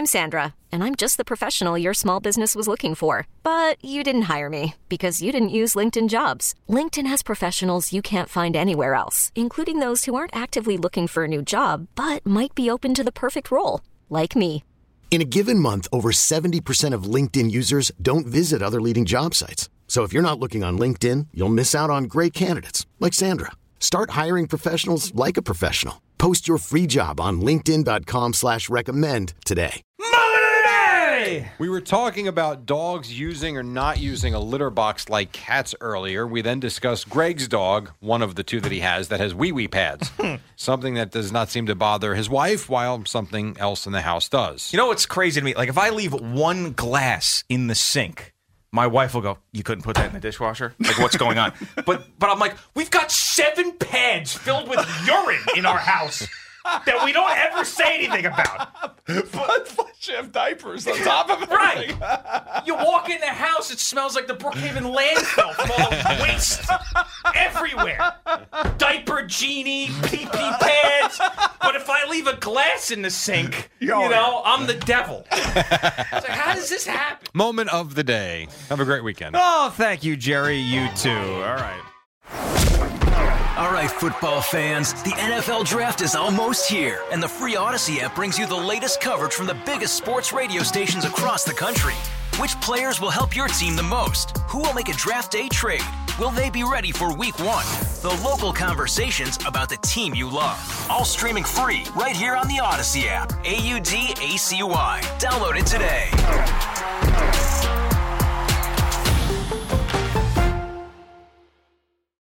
I'm Sandra, and I'm just the professional your small business was looking for. But you didn't hire me because you didn't use LinkedIn Jobs. LinkedIn has professionals you can't find anywhere else, including those who aren't actively looking for a new job, but might be open to the perfect role, like me. In a given month, over 70% of LinkedIn users don't visit other leading job sites. So if you're not looking on LinkedIn, you'll miss out on great candidates like Sandra. Start hiring professionals like a professional. Post your free job on linkedin.com/recommend today. We were talking about dogs using or not using a litter box like cats earlier. We then discussed Greg's dog, one of the two that he has, that has wee-wee pads. Something that does not seem to bother his wife, while something else in the house does. You know what's crazy to me? Like, if I leave one glass in the sink, my wife will go, "You couldn't put that in the dishwasher?" Like, what's going on? But I'm like, we've got 7 pads filled with urine in our house that we don't ever say anything about. But you have diapers on top of it. Right. You walk in the house, it smells like the Brookhaven landfill from all the waste everywhere. Diaper genie, pee-pee pads. But if I leave a glass in the sink, I'm the devil. It's like, how does this happen? Moment of the day. Have a great weekend. Oh, thank you, Jerry. You too. All right. All right, football fans, the NFL Draft is almost here, and the free Odyssey app brings you the latest coverage from the biggest sports radio stations across the country. Which players will help your team the most? Who will make a draft day trade? Will they be ready for week 1? The local conversations about the team you love. All streaming free right here on the Odyssey app. AUDACY. Download it today.